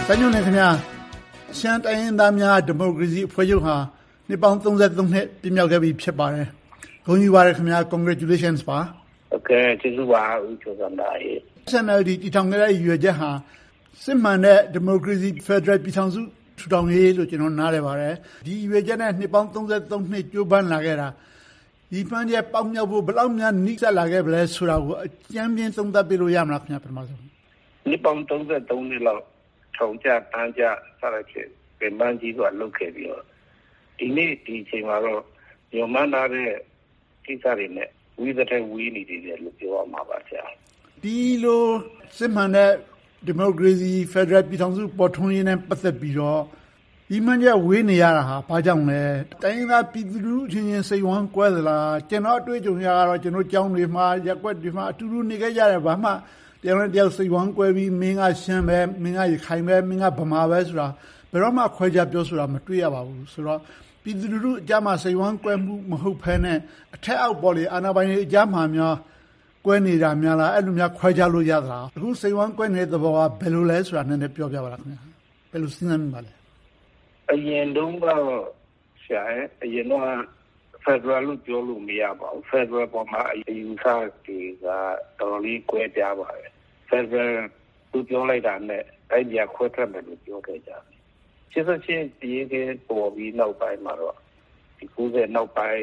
ညွန့်နေခင်ဗျာရှမ်းတိုင်းရင်းသားများဒီမိုကရေစီအဖွဲ့ချုပ်ဟာနှစ်ပေါင်း33နှစ်ပြည့်မြောက်ခဲ့ပြီဖြစ်ပါတယ်ဂုဏ်ယူပါတယ်ခင်ဗျာ congratulations ပါဟုတ်ကဲ့ကျေးဇူးပါဦးကျော်စံသားရေ SNLD တည်ထောင်ခဲ့တဲ့ရည်ရွယ်ချက်ဟာစစ်မှန်တဲ့ဒီမိုကရေစီဖက်ဒရယ်ပြည်ထောင်စုထူထောင်ရေးလို့ကျွန်တော်နားလည်ပါတယ်ဒီရည်ရွယ်ချက်နဲ့နှစ်ပေါင်း33နှစ်ကြိုးပမ်းလာခဲ့တာဒီပန်းကျဲပေါက်မြောက်ဖို့ဘယ်လောက်များနှိစက်လာခဲ့ဗလဲဆိုတာကိုအကျဉ်းပြင်းသုံးသပ်ပြလို့ရမလားခင်ဗျာပထမဆုံးနှစ်ပေါင်း33နှစ်လောက်ထောင်ကျတန်းကျစရချက်ပြန်မှန်းကြီးကလုတ်ခဲ့ပြီးတော့ဒီနေ့ဒီအချိန်မှာတော့ညမနာတဲ့ကိစ္စတွေနဲ့ဝိသက်ဝီးနေတယ်လို့ပြောရမှာပါဆရာဒီလိုစစ်မှန်တဲ့ဒီမိုကရေစီဖက်ဒရယ်ပြည်ထောင်စုပေါ်ထွန်းရေးနဲ့ပတ်သက်ပြီးတော့ဒီမှန်ကျဝေးနေရတာဟာဘာကြောင့်လဲတိုင်းရင်းသားပြည်သူလူချင်းချင်းစိတ်ဝမ်းကွဲသလားကျွန်တော်အတွေ့အကြုံရကတော့ကျွန်တော်ကျောင်းတွေမှာရက်ွက်တွေမှာအတူတူနေခဲ့ကြတယ်ဘာမှတယောက်နဲ့တယောက်စိတ်ဝမ်းကွဲပြီးမင်းကရှမ်းပဲမင်းကရခိုင်ပဲမင်းကဗမာပဲဆိုတာဘယ်တော့မှခွဲခြားပြောဆိုတာမတွေ့ရပါဘူးဆိုတော့ပြည်သူလူထုအကြမ်းမှာစိတ်ဝမ်းကွဲမှုမဟုတ်ဘဲနဲ့အထက်အောက်ပေါ်လေအာဏာပိုင်တွေအကြမ်းမှာများကွဲနေတာများလားအဲ့လိုများခွဲခြားလို့ရသလားအခုစိတ်ဝမ်းကွဲနေတဲ့သဘောကဘယ်လိုလဲဆိုတာနည်းနည်းပြောပြပါလားခင်ဗျာဘယ်လိုစဉ်းစားမိပါလဲအရင်တုန်းကဆရာအရင်တော့ဖက်ဒရယ်လို့ပြောလို့မရပါဘူးဖက်ဒရယ်ပေါ်မှာအယူဆတွေကတော်လေးကွဲပြားပါတယ်ဖက်ဒရယ်သူပြောလိုက်တာနဲ့အဲ့ဒီခွဲထွက်မယ်လို့ပြောခဲ့ကြတယ်ကျေးဇူးရှင်ဒီကေပေါ်ပြီးနောက်ပိုင်းမှာတော့ဒီ90နောက်ပိုင်း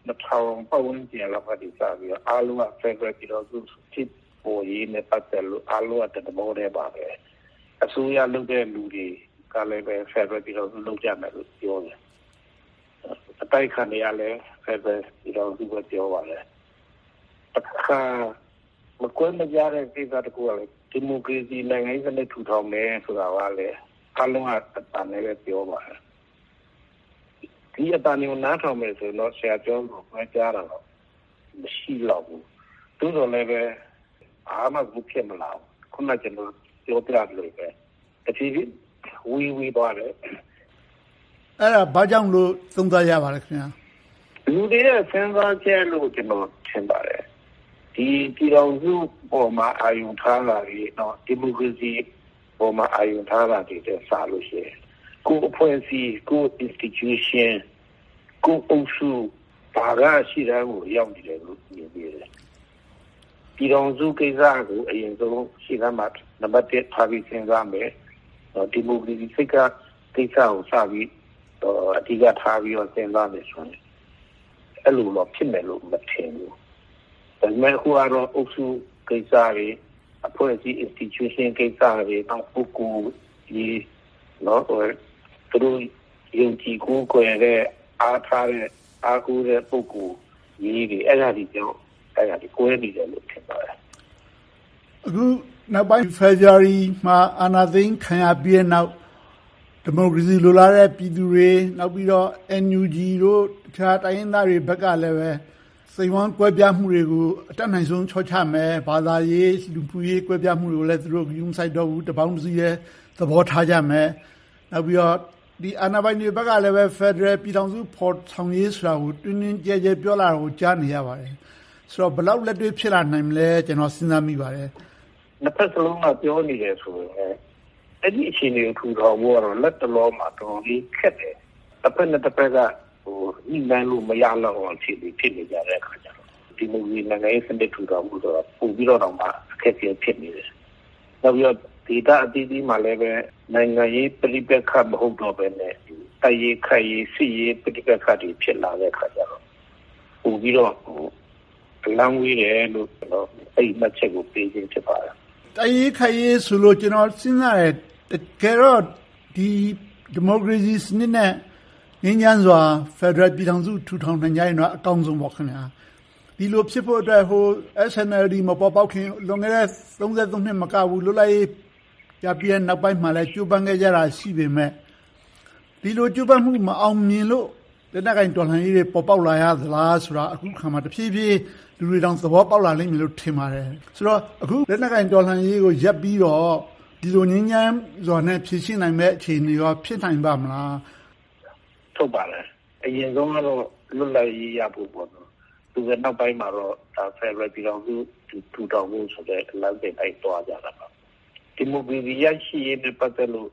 2000ပတ်ဝန်းကျင်လောက်ကဒီစားပြီးအားလုံးကဖက်ဒရယ်ပြည်တော်စုဖြစ်ပေါ်ရေးနဲ့ပတ်သက်လို့အားလုံးကတမောတဲ့ပါပဲအစိုးရလုပ်တဲ့လူတွေကလည်းပဲဖက်ဒရယ်ပြည်တော်စုလုပ်ကြမယ်လို့ပြောတယ်အတိုက်ခံရလဲဖက်ဒရယ်ပြည်တော်စုကိုပြောပါလေအခါမကွဲမကြတဲ့ကိစ္စတကူကလည်းဒီမိုကရေစီနိုင်ငံရေးစနစ်ထူထောင်မယ်ဆိုတာကလည်းအားလုံးကအတန်နဲ့ပဲပြောပါတယ်ဒီအတန်ကိုနားထောင်မယ်ဆိုတော့ဆရာကျော်ကိုပြောကြတာတော့မရှိတော့ဘူးသူတို့လည်းပဲအားမဘူးဖြစ်မလားခုနကကျွန်တော်ပြောပြလို့ပဲအထီးဝီသွားတယ်အဲ့ဒါဘာကြောင့်လို့သုံးသပ်ရပါလဲခင်ဗျာလူတွေရဲ့စဉ်းစားချက်လို့ကျွန်တော်ထင်ပါတယ်ဒီပြည်တော်စုပေါ်မှာအာယုံထားတာပြီးတော့ဒီမိုကရေစီပေါ်မှာအာယုံထားတာတွေတဲ့စားလို့ရှိရင်ကိုအဖွဲ့အစည်းကို institution ကိုအုပ်စုဘာကရှိတဲ့ကိုရောက်နေတယ်လို့မြင်ပြီးတယ်ပြည်တော်စုကိစ္စကိုအရင်ဆုံးရှိသမှာနံပါတ်1ထားပြီးစဉ်းစားမယ်ဒီမိုကရေစီစိတ်ကကိစ္စကိုစပြီးအဓိကထားပြီးတော့စဉ်းစားမယ်ဆိုရင်အဲ့လိုတော့ဖြစ်မယ်လို့မထင်ဘူးဒါပေမဲ့ခုကတော့အုပ်စုကိစ္စတွေအဖွဲ့အစည်း institution ကိစ္စတွေတော့ပုဂ္ဂိုလ်ကြီးနော်သူတို့ယုံကြည်ကိုးကွယ်တဲ့အားထားတဲ့အားကိုးတဲ့ပုဂ္ဂိုလ်ကြီးတွေအဲ့ဒါဒီကြောင့်အဲ့ဒါဒီကိုယ်နေတယ်လို့ထင်ပါတယ်အခုနောက်ပိုင်း February မှာအာဏာသိမ်းခံရပြီးနောက်ဒီမိုကရေစီလိုလားတဲ့ပြည်သူတွေနောက်ပြီးတော့ NUG တို့တခြားတိုင်းရင်းသားတွေဘက်ကလည်းပဲစိတ်ဝမ်းကွဲပြားမှုတွေကိုအတတ်နိုင်ဆုံးချော့ချမယ်ဘာသာရေးလူမှုရေးကွဲပြားမှုတွေကိုလည်းသူတို့ဂရုမစိုက်တော့ဘူးတပေါင်းတစည်းရဲ့သဘောထားကြမယ်နောက်ပြီးတော့ဒီအာဏာပိုင်တွေဘက်ကလည်းပဲ Federal ပြည်ထောင်စုဖော်ဆောင်ရေးဆိုတာကိုတွင်တွင်ကျယ်ကျယ်ပြောလာတာကိုကြားနေရပါတယ်ဆိုတော့ဘယ်လောက်လက်တွေ့ဖြစ်လာနိုင်မလဲကျွန်တော်စဉ်းစားမိပါတယ်နှစ်ဖက်စလုံးကပြောနေတယ်ဆိုရင်အဲ့ဒီအခြေအနေကိုထူထောင်ဖို့ကတော့လက်တလောမှာတော်လေးခက်တယ်တစ်ဖက်နဲ့တစ်ဖက်ကညှိနှိုင်းလို့မရတော့အောင်ဖြစ်နေကြတဲ့အခါကျတော့ဒီမိုကရေစီနိုင်ငံရေးစနစ်ထူထောင်မှုဆိုတော့ပုံပြီးတော့မှအခက်အခဲဖြစ်နေတယ်နောက်ပြီးတော့ဒေတာအသီးသီးမှာလည်းပဲနိုင်ငံရေးပြိပက္ခမဟုတ်တော့ဘဲနဲ့တိုက်ရေးခိုက်ရေးစစ်ရေးပြိပက္ခတွေဖြစ်လာတဲ့အခါကျတော့ပုံပြီးတော့လမ်းဝေးတယ်လို့ကျွန်တော်အဲ့မှတ်ချက်ကိုပေးခြင်းဖြစ်ပါတယ်တိုက်ရေးခိုက်ရေးဆိုလို့ကျွန်တော်စဉ်းစားတယ်တကယ်တော့ဒီမိုကရေစီစနစ်နဲ့ငြိမ်းချမ်းစွာဖက်ဒရယ်ပြည်ထောင်စုထူထောင်နိုင်ကြရင်တော့အကောင်းဆုံးပေါ့ခင်ဗျာဒီလိုဖြစ်ဖို့အတွက်SNLD မပေါ်ပေါက်ခင်လွန်ခဲ့တဲ့33နှစ်မကဘူးလွတ်လပ်ရေးရပြီးတဲ့နောက်ပိုင်းမှာလည်းကြိုးပမ်းခဲ့ကြတာရှိပေမဲ့ဒီလိုကြိုးပမ်းမှုမအောင်မြင်လို့လက်နက်ကင်တော်လှန်ရေးတွေပေါ်ပေါက်လာရသလားဆိုတာအခုခါမှာတဖြည်းဖြည်းလူတွေတောင်သဘောပေါက်လာလိမ့်မယ်လို့ထင်ပါတယ်ဆိုတော့အခုလက်နက်ကင်တော်လှန်ရေးကိုရပ်ပြီးတော့ဒီလိုငြိမ်းချမ်းစွာနဲ့ဖြည့်ရှင်းနိုင်မဲ့အခြေအနေရောဖြစ်နိုင်ပါမလားထုတ်ပါလေအရင်ဆုံးကတော့လွတ်လပ်ရေးရဖို့ပေါ့နော်သူကနောက်ပိုင်းမှာတော့ဒါ Federal ပြည်တော်စုထူထောင်ဖို့ဆိုတဲ့အလားတူလိုက်သွားကြတာပါဒီမိုကရေစီရရှိရေးနဲ့ပတ်သက်လို့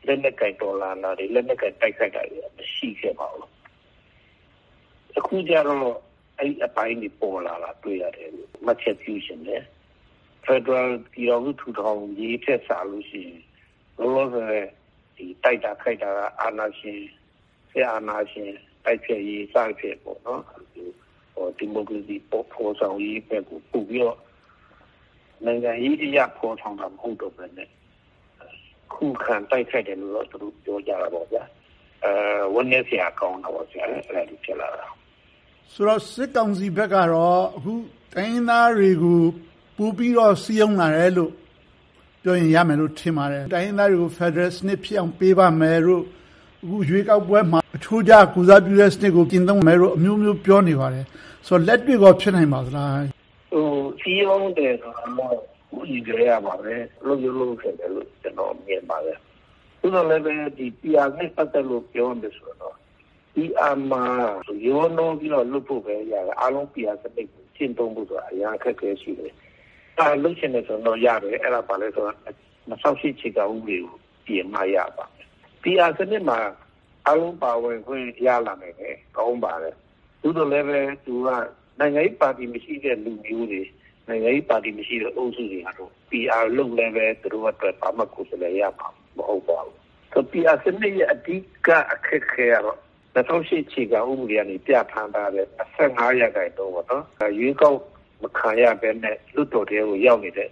လက်နက်ကိုင်တော်လာတာတွေလက်နက်ကိုင်တိုက်ခိုက်တာတွေမရှိခဲ့ပါဘူးအခုကျတော့အဲ့အပိုင်းတွေပေါ်လာတာတွေ့ရတယ်လို့မှတ်ချက်ပြုရှင်တယ် Federal ပြည်တော်စုထူထောင်ရေးထက်စားလို့ရှိရင်လောလောဆယ်ဒီတိုက်တာခိုက်တာအာဏာရှင်ဆရာအာဏာရှင်တိုက်ဖြတ်ရေးစဖြစ်ပေါ့နော်ဒီမိုကရေစီပေါ်ဆောင်ရေးပဲကိုပို့ပြီးတော့နိုင်ငံရေးအရာပေါ်ဆောင်တာမဟုတ်တော့ဘဲနဲ့ခုခံတိုက်ခိုက်တယ်လို့တော့သူတို့ပြောကြတာပေါ့ဗျာဝန်နေစရာကောင်းတာပေါ့ဗျာအဲ့ဒါဒီဖြစ်လာတာဆိုတော့စစ်ကောင်စီဘက်ကတော့အခုတိုင်းသားတွေကိုပို့ပြီးတော့စီးအောင်လာတယ်လို့ပြောရင်ရမယ်လို့ထင်ပါတယ်တိုင်းသားတွေကို Federal စနစ်ဖြစ်အောင်ပေးပါမယ်လို့အခုရွေးကောက်ပွဲမှာအချိုးကျကုစားပြုတဲ့စနစ်ကိုကျင့်သုံးမယ်လို့အမျိုးမျိုးပြောနေပါတယ်ဆိုတော့လက်တွေ့ကောဖြစ်နိုင်ပါသလားစီးအောင်တယ်ဆိုတော့ဦးကြီးကြရပါပဲလို့ခဲ့တယ်လို့ကျွန်တော်မြင်ပါတယ်သူတို့လည်းပဲဒီ PR နဲ့ပတ်သက်လို့ပြောနေဆိုတော့ဒီအမှာရောနှောပြီးတော့လွတ်ဖို့ပဲရတယ်အားလုံး PR စနစ်ကိုကျင့်သုံးဖို့ဆိုတာအများခက်ခဲရှိတယ်လုတ်ချင်တယ်ဆိုတော့ရတယ်အဲ့ဒါပါလဲဆိုတော့2008ခြေကဥပဒေကိုပြင်မရပါPR စနစ်မှာအလုံးပါဝင်ခွင့်ရလာမယ်ကောင်းပါတယ်သူတို့လည်းပဲသူကနိုင်ငံရေးပါတီမရှိတဲ့လူမျိုးတွေနိုင်ငံရေးပါတီမရှိတဲ့အုပ်စုတွေကတော့ PR လုပ်လည်းပဲသူတို့အတွက်ဘာမှကိုယ်စားလှယ်ရမှာမဟုတ်ပါဘူးဆို PR စနစ်ရဲ့အဓိကအခက်ခဲကတော့2008ခြေကဥပဒေကနေပြဋ္ဌာန်းထားတဲ့25ရာခိုင်နှုန်းပေါ့နော်ရွေးကောက်မခံရဘဲနဲ့လွတ်တော်တွေကိုရောက်နေတဲ့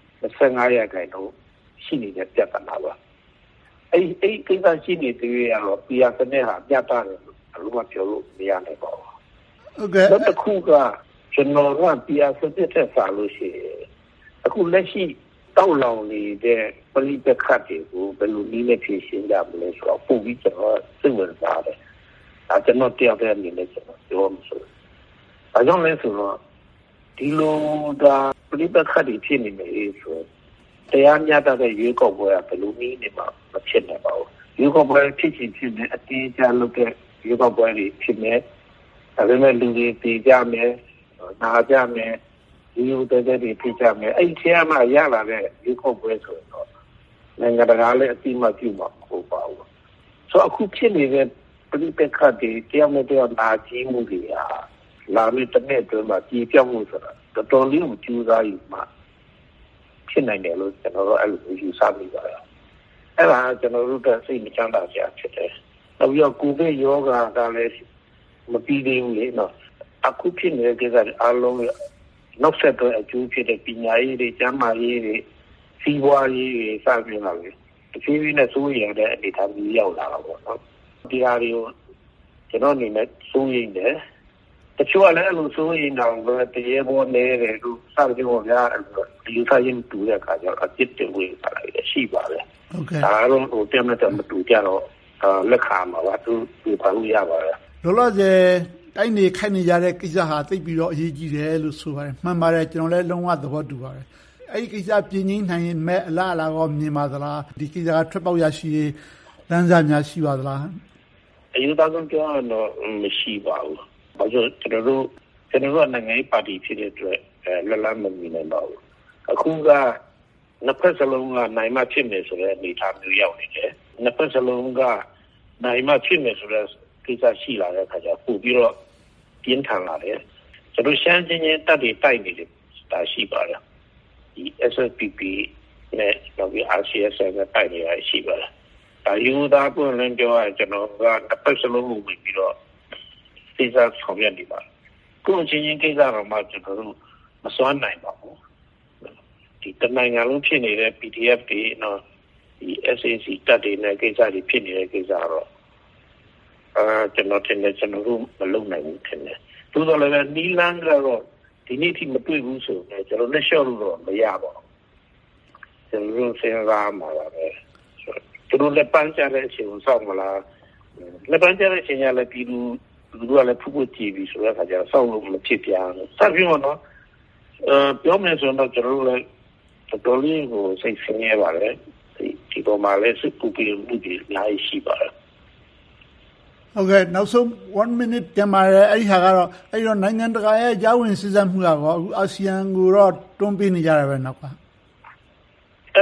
25ရာခိုင်နှုန်းရှိနေတဲ့ပြဿနာပါအဲ့ကိစ္စရှိနေတဲ့ရတော့ PR စနစ်ဟာပြတ်တာတယ်လို့မပြောလို့မရနိုင်ပါဘူးဟုတ်ကဲ့နောက်တစ်ခုကကျွန်တော်က PR စနစ်ထက်စားလို့ရှိရင်အခုလက်ရှိတောက်လောင်နေတဲ့ပဋိပက္ခတွေကိုဘယ်လိုနည်းနဲ့ဖြေရှင်းကြမလဲဆိုတော့ပုံပြီးကျွန်တော်စိတ်ဝင်စားတယ်ကျွန်တော်တရားတဲ့အနေနဲ့ကျွန်တော်ပြောမှဆိုအကြောင်းလဲဆိုတော့ဒီလိုဒါပဋိပက္ခတွေဖြစ်နေတယ်ဆိုတရားမျှတတဲ့ရွေးကောက်ပွဲကဘယ်လိုနည်းနဲ့မှမဖြစ်နိုင်ပါဘူးရွေးကောက်ပွဲဖြစ်ချင်ဖြစ်နေအတင်းကြလုပ်တဲ့ရွေးကောက်ပွဲတွေဖြစ်နေဒါပေမဲ့လူတွေပြည်ကြမယ်နာကြမယ်ဒီလိုတဲ့တွေဖြစ်ကြမယ်အဲ့ဒီထဲမှာရလာတဲ့ရွေးကောက်ပွဲဆိုတော့နိုင်ငံတကာလည်းအတိမပြုမှာမဟုတ်ပါဘူးဆိုအခုဖြစ်နေတဲ့ပဋိပက္ခတွေတရားမတရားနာကြီးမှုတွေဟာလာမယ့်တစ်နှစ်အတွင်းမှာပြည်ပြောင်းမှုဆိုတာတော်တော်လေးကိုကြိုးစားယူမှဖြစ်နိုင်တယ်လို့ကျွန်တော်တို့အဲ့လိုယူဆမိပါတယ်အဲ့ဒါကျွန်တော်တို့ကစိတ်မချမ်းသာကြဖြစ်တယ်နောက်ပြီးတော့ကိုဗစ်ရောဂါကလည်းမပြီးသေးဘူးလေနော်အခုဖြစ်နေတဲ့ကိစ္စအားလုံးနောက်ဆက်တွဲအကျိုးဖြစ်တဲ့ပညာရေးတွေကျန်းမာရေးတွေစီးပွားရေးတွေစသဖြင့်ပါလေတဖြည်းဖြည်းနဲ့စိုးရိမ်တဲ့အနေအထားမျိုးရောက်လာတာပေါ့နော်ဒီဟာတွေကိုကျွန်တော်အနေနဲ့စိုးရိမ်တယ်တချို့ကလည်းအဲ့လိုစိုးရိမ်တာကိုတရေပေါ်နေတယ်သူစသဖြင့်ပေါ့ဗျာဒီဥစားရင်တူတဲ့အခါကျတော့အစ်စ်တွေပါလာတယ်ရှိပါလေဟုတ်ကဲ့ဒါတော့ဟိုတက်မတက်မတူကြတော့လက်ခံမှာပါသူပါလို့ရပါတယ်လောလောဆယ်တိုင်းနေခိုက်နေကြတဲ့ကိစ္စဟာသိပ်ပြီးတော့အရေးကြီးတယ်လို့ဆိုပါတယ်မှန်ပါတယ်ကျွန်တော်လည်းလုံးဝသဘောတူပါတယ်အဲ့ဒီကိစ္စပြင်ငိမ့်နိုင်ရင်မဲ့အလားအလာကောမြင်ပါသလားဒီကိစ္စကထွက်ပေါက်ရရှိရေးလမ်းစာများရှိပါသလားအယူသားဆုံးပြောရတော့မရှိပါဘူးဘာလို့ကျွန်တော်တို့နိုင်ငံရေးပါတီဖြစ်တဲ့အတွက်လက်လန်းမမီနိုင်ပါဘူးအခုကနှစ်ဖက်စလုံးကနိုင်မှဖြစ်မယ်ဆိုတဲ့အနေအထားမျိုးရောက်နေတယ်နှစ်ဖက်စလုံးကနိုင်မှဖြစ်မယ်ဆိုတဲ့ကိစ္စရှိလာတဲ့အခါကျပို့ပြီးတော့ပြင်းထန်လာတယ်ကျွန်တော်ရှမ်းချင်းချင်းတက်တွေတိုက်နေတယ်ဒါရှိပါတယ်ဒီ SSPP နဲ့နောက်ပြီး RCS နဲ့တိုက်နေရရှိပါတယ်ဒါယူသားပွင့်လင်းပြောရကျွန်တော်ကတစ်ဖက်စလုံးကိုဝင်ပြီးတော့စိတ်စားဆောင်ရွက်နေပါတယ်ကိုယ်ချင်းချင်းကိစ္စတော့မှကျွန်တော်တို့မစွမ်းနိုင်ပါဘူးဒီတနိုင်ငံလုံးဖြစ်နေတဲ့ PDF တွေနော်ဒီ SAC တက်တွေနဲ့ကိစ္စတွေဖြစ်နေတဲ့ကိစ္စတော့ကျွန်တော်တင်တယ်ကျွန်တော်တို့မလုပ်နိုင်ဘူးထင်တယ်သို့တော်လည်းနီလန်းကတော့ဒီနေ့ထိမတွေ့ဘူးဆိုတော့ကျွန်တော်လက်လျှော့လို့တော့မရပါဘူးကျွန်တော်တို့စဉ်းစားမှာပါပဲသူတို့လက်ပန်းချတဲ့အချိန်ကိုစောင့်မလားလက်ပန်းချတဲ့အချိန်ကလည်းပြည်သူကလည်းဖုတ်ဖုတ်ကြည့်ပြီးဆိုတဲ့အခါကျတော့စောင့်လို့မဖြစ်ပြန်ဘူးစပြီးတော့နော်ပြောမယ်ဆိုတော့ကျွန်တော်တို့လည်းတော်တော်လေးကိုစိတ်ဆင်းရဲပါတယ်ဒီပေါ်မှာလည်းစစ်ပူပြီးမှုတွေအများကြီးရှိပါတယ်ဟုတ်ကဲ့နောက်ဆုံး1 minute ပြန်ပါတယ်အဲ့ဒီဟာကတော့အဲ့တော့နိုင်ငံတကာရဲ့ကြားဝင်စည်းစပ်မှုကတော့အခုအာဆီယံကိုတော့တွန်းပေးနေကြတယ်ပဲနောက်ကအဲ့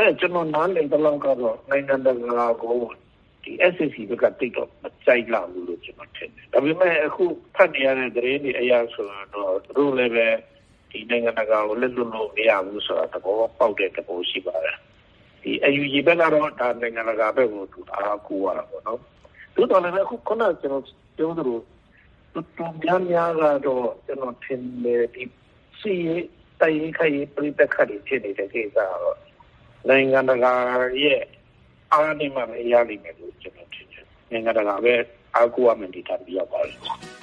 ကျွန်တော်နားလည်တဲ့လောက်ကတော့နိုင်ငံတကာကိုဒီ SCC ဘက်ကတိတ်တော့မကြိုက်လာဘူးလို့ကျွန်တော်ထင်တယ်ဒါပေမဲ့အခုဖတ်နေရတဲ့သတင်းတွေအရဆိုတော့သူတို့လည်းပဲဒီနိုင်ငံတကာကိုလက်လွတ်လို့မရဘူးဆိုတာသဘောပေါက်တဲ့သဘောရှိပါတယ်ဒီ AUG ဘက်ကတော့ဒါနိုင်ငံတကာဘက်ကိုသူအားကိုးရတာပေါ့နော်သူတော်လည်းအခုခုနကကျွန်တော်ပြောသလိုတူများကတော့ကျွန်တော်ထင်တယ်ဒီစီတိုင်ခိုင်ပြိတခါတွေဖြစ်နေတဲ့ကိစ္စတော့နိုင်ငံတကာရဲ့အားနည်းမှမရလိမ့်မယ်လို့ကျွန်တော်ထင်တယ်နိုင်ငံတကာပဲအားကိုးရမယ်ဒီတာပြရပါတယ်